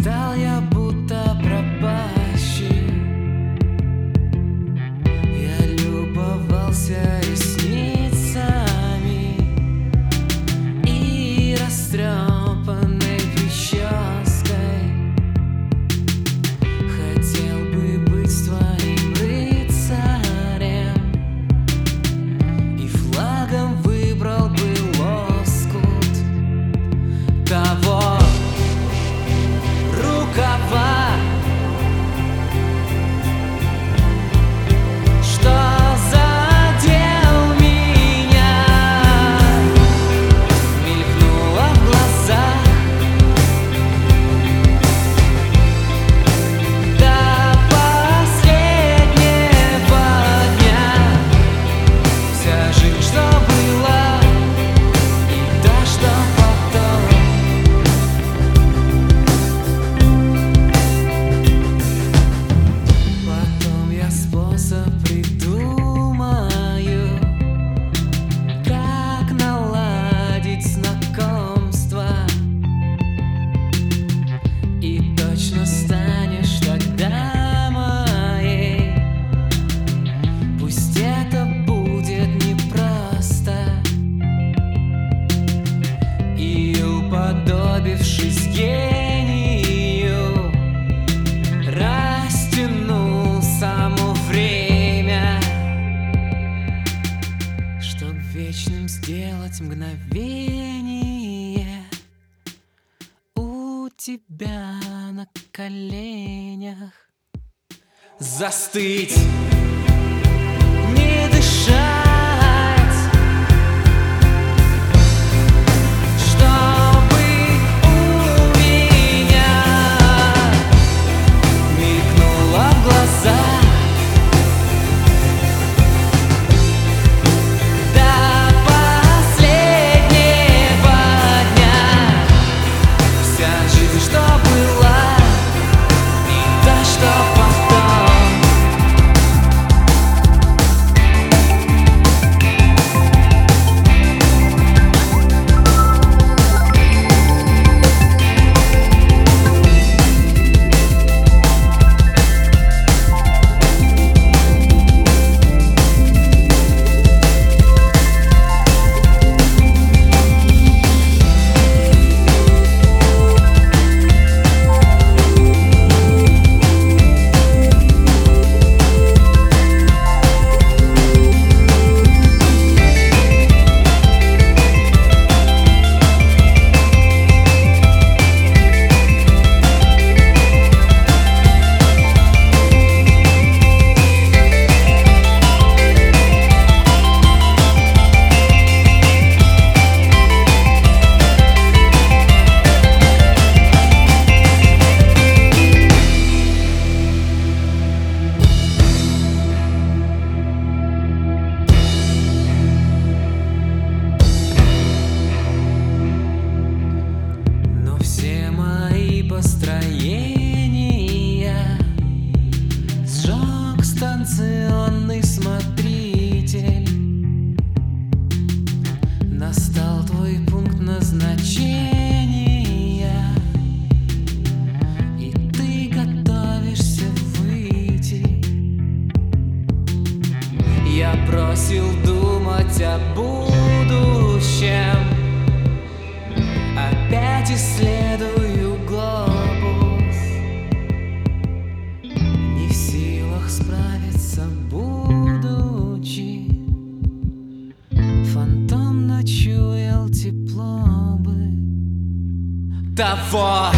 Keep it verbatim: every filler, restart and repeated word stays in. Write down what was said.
Стал я будто пропащий. Я любовался ресницами и растрепанной прической. Хотел бы быть твоим рыцарем и флагом выбрал бы лоскут того рукава, что задел меня. Мелькнуло в глазах до последнего дня. Вся жизнь, что была, и то, что потом. Потом я способ придумаю, как наладить знакомство, и точно станешь тогда моей. Пусть это будет непросто, и уподобившись гению, растяну само время, чтоб вечным сделать мгновение у тебя на коленях. Застыть, не дышать, чтобы у меня мелькнуло в глазах до последнего дня. Вся жизнь, что была, и то, что потом. Но все мои построения сжег станционный смотритель. Настал твой пункт назначения, и ты готовишься выйти. Я бросил думать о будущем, опять исследую глобус. Не в силах справиться, будучи, фантом начуял тепло бы того